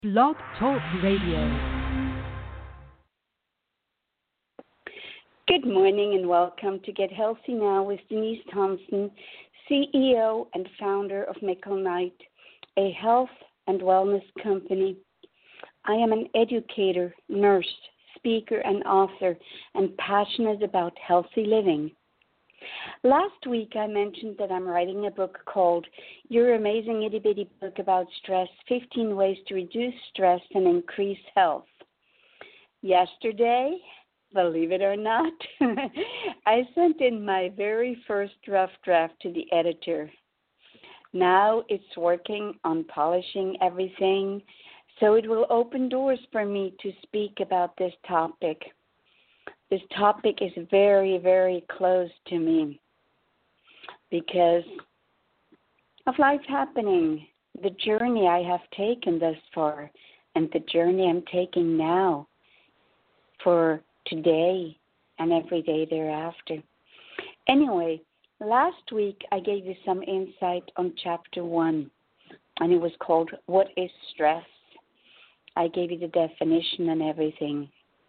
Blog Talk Radio. Good morning and welcome to Get Healthy Now with Denise Thompson, CEO and founder of Mickle Knight, a health and wellness company. I am an educator, nurse, speaker, and author, and passionate about healthy living. Last week I mentioned that I'm writing a book called Your Amazing Itty Bitty Book About Stress, 15 Ways to Reduce Stress and Increase Health. Yesterday, believe it or not, I sent in my very first rough draft to the editor. Now it's working on polishing everything, so it will open doors for me to speak about this topic. This topic is very, very close to me because of life happening, the journey I have taken thus far, and the journey I'm taking now for today and every day thereafter. Anyway, last week I gave you some insight on chapter 1, and it was called What is Stress? I gave you the definition and everything.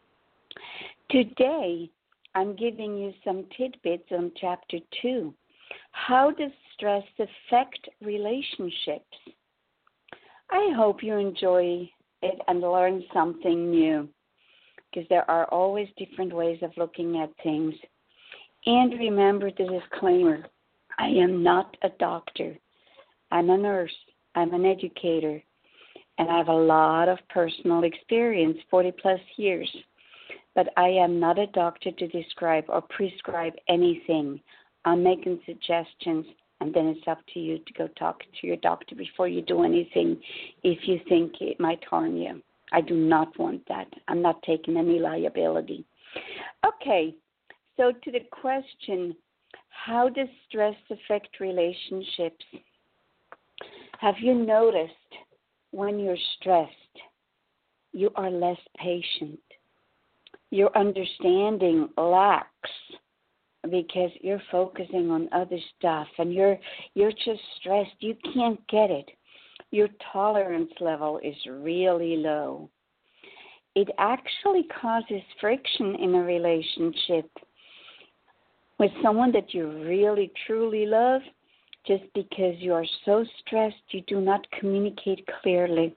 Today, I'm giving you some tidbits on Chapter 2. How does stress affect relationships? I hope you enjoy it and learn something new, because there are always different ways of looking at things. And remember the disclaimer, I am not a doctor. I'm a nurse. I'm an educator. And I have a lot of personal experience, 40 plus years. But I am not a doctor to describe or prescribe anything. I'm making suggestions, and then it's up to you to go talk to your doctor before you do anything if you think it might harm you. I do not want that. I'm not taking any liability. Okay, so to the question, how does stress affect relationships? Have you noticed when you're stressed, you are less patient? Your understanding lacks because you're focusing on other stuff and you're just stressed. You can't get it. Your tolerance level is really low. It actually causes friction in a relationship with someone that you really, truly love just because you are so stressed you do not communicate clearly.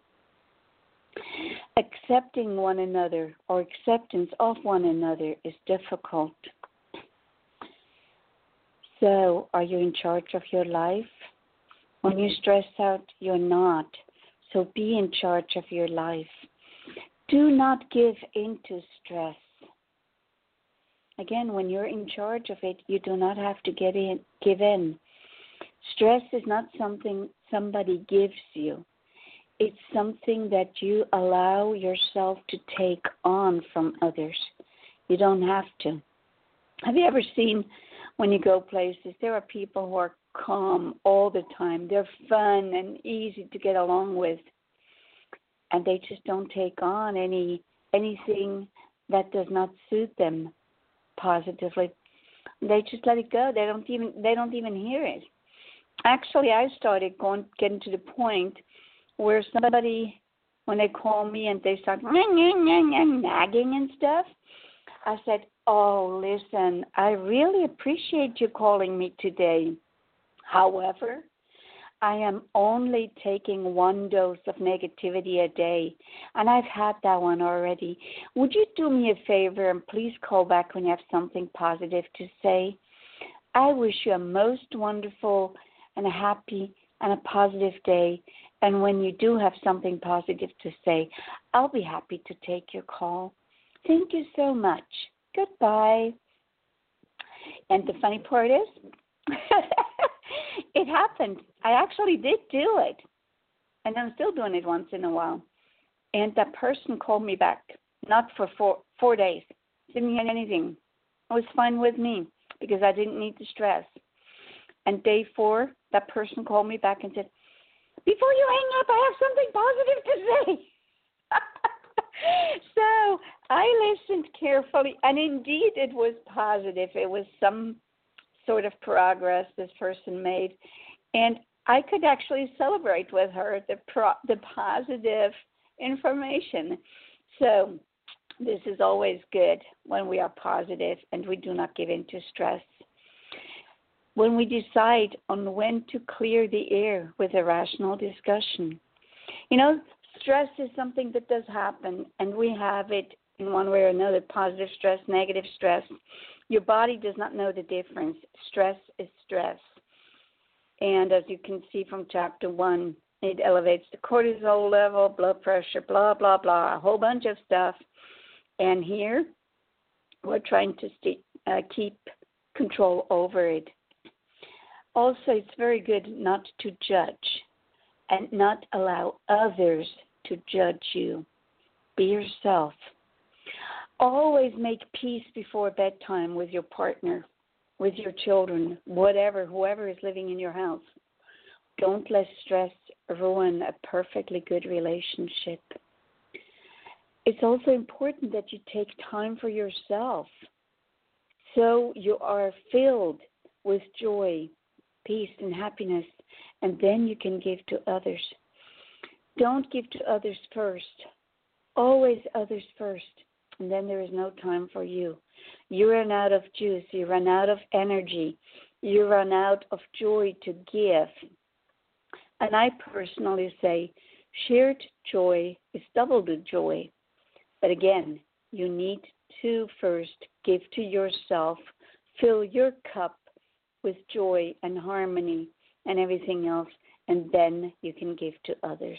Accepting one another or acceptance of one another is difficult. So, are you in charge of your life? When you stress out, you're not. So be in charge of your life. Do not give in to stress. Again, when you're in charge of it, you do not have to give in. Stress is not something somebody gives you. It's something that you allow yourself to take on from others. You don't have to. Have you ever seen when you go places, there are people who are calm all the time. They're fun and easy to get along with. And they just don't take on anything that does not suit them positively. They just let it go. They don't even hear it. Actually, I started getting to the point where somebody, when they call me and they start nagging and stuff, I said, oh, listen, I really appreciate you calling me today. However, I am only taking one dose of negativity a day, and I've had that one already. Would you do me a favor and please call back when you have something positive to say? I wish you a most wonderful and a happy and a positive day. And when you do have something positive to say, I'll be happy to take your call. Thank you so much. Goodbye. And the funny part is, it happened. I actually did do it. And I'm still doing it once in a while. And that person called me back, not for 4 days. Didn't hear anything. It was fine with me because I didn't need the stress. And day 4, that person called me back and said, before you hang up, I have something positive to say. So I listened carefully, and indeed it was positive. It was some sort of progress this person made. And I could actually celebrate with her the positive information. So this is always good when we are positive and we do not give in to stress. When we decide on when to clear the air with a rational discussion. Stress is something that does happen, and we have it in one way or another, positive stress, negative stress. Your body does not know the difference. Stress is stress. And as you can see from chapter 1, it elevates the cortisol level, blood pressure, blah, blah, blah, a whole bunch of stuff. And here, we're trying to keep control over it. Also, it's very good not to judge and not allow others to judge you. Be yourself. Always make peace before bedtime with your partner, with your children, whoever is living in your house. Don't let stress ruin a perfectly good relationship. It's also important that you take time for yourself so you are filled with joy, peace, and happiness, and then you can give to others. Don't give to others first. Always others first, and then there is no time for you. You run out of juice. You run out of energy. You run out of joy to give. And I personally say shared joy is double the joy. But again, you need to first give to yourself, fill your cup with joy and harmony and everything else, and then you can give to others.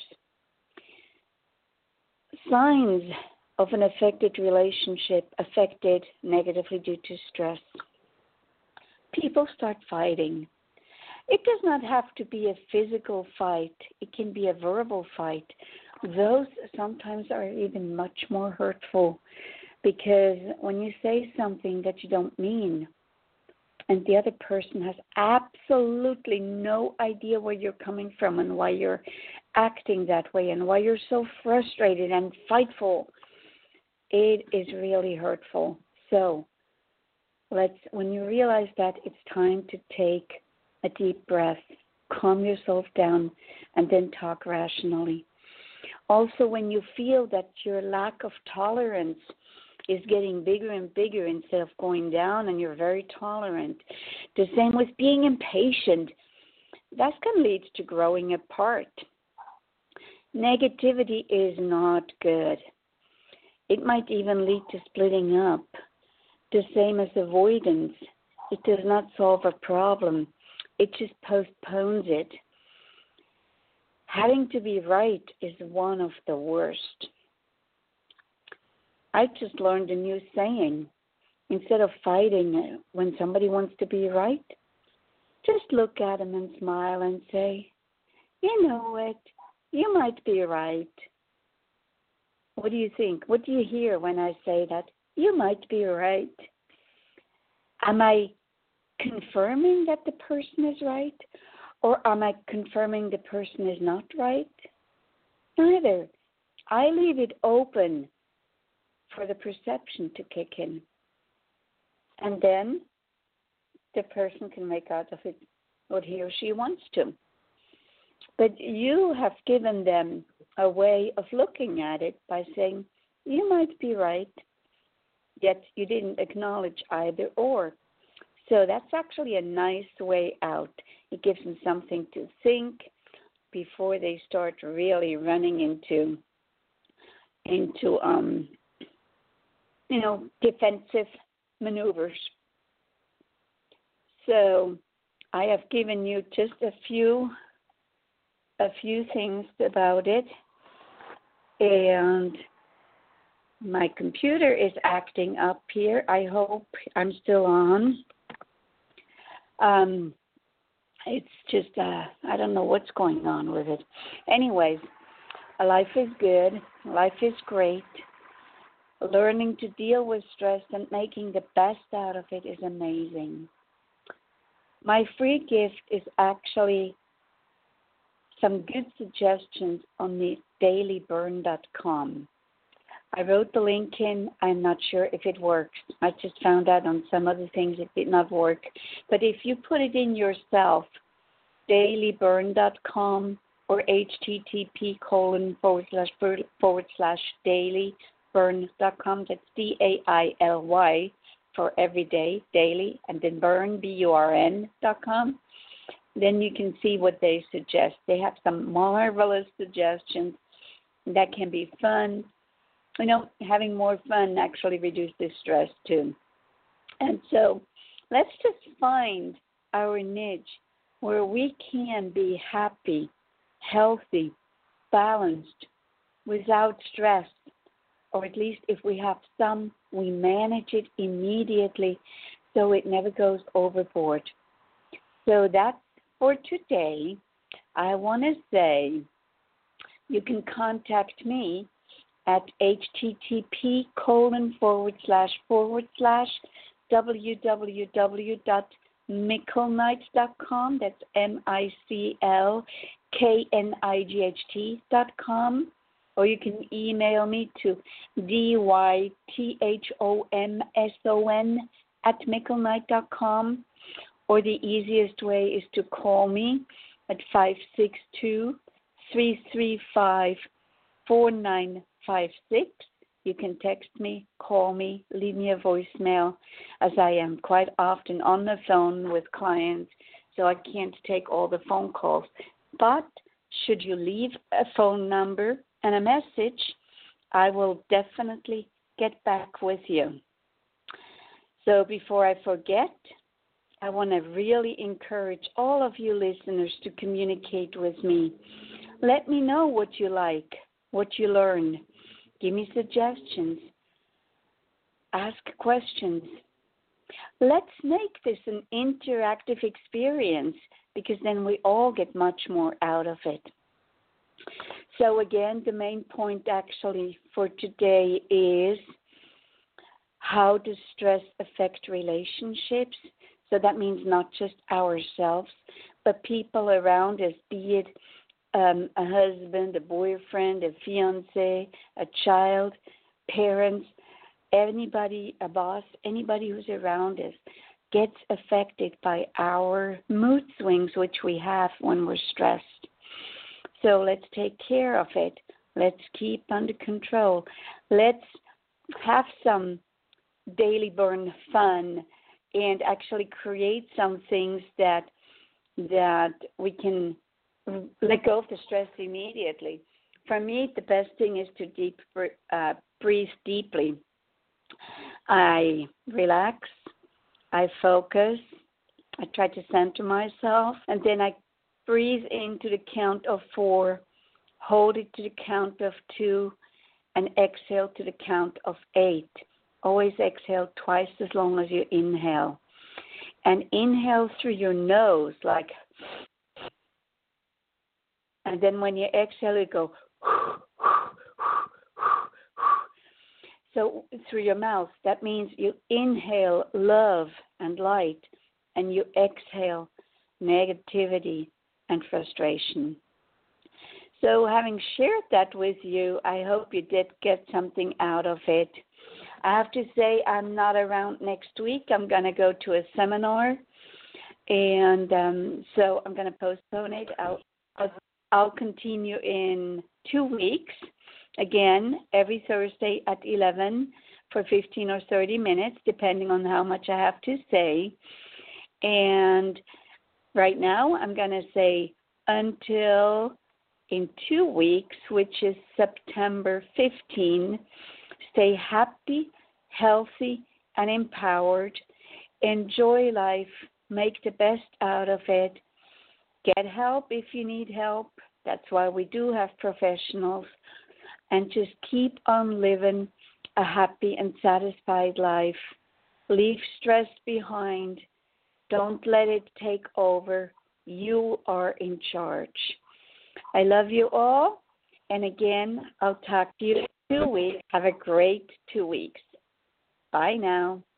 Signs of an affected relationship affected negatively due to stress. People start fighting. It does not have to be a physical fight. It can be a verbal fight. Those sometimes are even much more hurtful because when you say something that you don't mean and the other person has absolutely no idea where you're coming from and why you're acting that way and why you're so frustrated and fightful, it is really hurtful. So when you realize that, it's time to take a deep breath, calm yourself down, and then talk rationally. Also, when you feel that your lack of tolerance is getting bigger and bigger instead of going down and you're very tolerant, the same with being impatient, that can lead to growing apart. Negativity is not good. It might even lead to splitting up. The same as avoidance. It does not solve a problem. It just postpones it. Having to be right is one of the worst. I just learned a new saying. Instead of fighting when somebody wants to be right, just look at them and smile and say, you know what, you might be right. What do you think? What do you hear when I say that? You might be right. Am I confirming that the person is right? Or am I confirming the person is not right? Neither. I leave it open for the perception to kick in. And then the person can make out of it what he or she wants to. But you have given them a way of looking at it by saying, you might be right, yet you didn't acknowledge either or. So that's actually a nice way out. It gives them something to think before they start really running into defensive maneuvers. So I have given you just a few things about it, and my computer is acting up here. I hope I'm still on. It's just, I don't know what's going on with it. Anyways, life is good. Life is great. Learning to deal with stress and making the best out of it is amazing. My free gift is actually some good suggestions on the dailyburn.com. I wrote the link in. I'm not sure if it works. I just found out on some other things it did not work. But if you put it in yourself, dailyburn.com, or http://dailyburn.com. That's DAILY for everyday, daily, and then burn, BURN.com. Then you can see what they suggest. They have some marvelous suggestions that can be fun. Having more fun actually reduces stress too. And so let's just find our niche where we can be happy, healthy, balanced, without stress. Or at least if we have some, we manage it immediately so it never goes overboard. So that's for today. I want to say you can contact me at http://www.mickelnight.com. That's MICLKNIGHT.com. Or you can email me to dythomson@mickelnight.com. Or the easiest way is to call me at 562-335-4956. You can text me, call me, leave me a voicemail, as I am quite often on the phone with clients, so I can't take all the phone calls. But should you leave a phone number and a message, I will definitely get back with you. So before I forget, I want to really encourage all of you listeners to communicate with me. Let me know what you like, what you learn. Give me suggestions. Ask questions. Let's make this an interactive experience, because then we all get much more out of it. So again, the main point actually for today is, how does stress affect relationships? So that means not just ourselves, but people around us, be it a husband, a boyfriend, a fiancé, a child, parents, anybody, a boss, anybody who's around us gets affected by our mood swings, which we have when we're stressed. So let's take care of it. Let's keep under control. Let's have some daily burn fun and actually create some things that we can let go of the stress immediately. For me, the best thing is to breathe deeply. I relax, I focus, I try to center myself, and then I breathe into the count of 4, hold it to the count of 2, and exhale to the count of 8. Always exhale twice as long as you inhale. And inhale through your nose, like, and then when you exhale, you go, so through your mouth. That means you inhale love and light, and you exhale negativity and frustration. So having shared that with you, I hope you did get something out of it. I have to say I'm not around next week. I'm going to go to a seminar, and so I'm going to postpone it. I'll continue in 2 weeks, again, every Thursday at 11 for 15 or 30 minutes, depending on how much I have to say. And right now I'm going to say until in 2 weeks, which is September 15, stay happy, healthy, and empowered. Enjoy life. Make the best out of it. Get help if you need help. That's why we do have professionals. And just keep on living a happy and satisfied life. Leave stress behind. Don't let it take over. You are in charge. I love you all. And again, I'll talk to you in 2 weeks. Have a great 2 weeks. Bye now.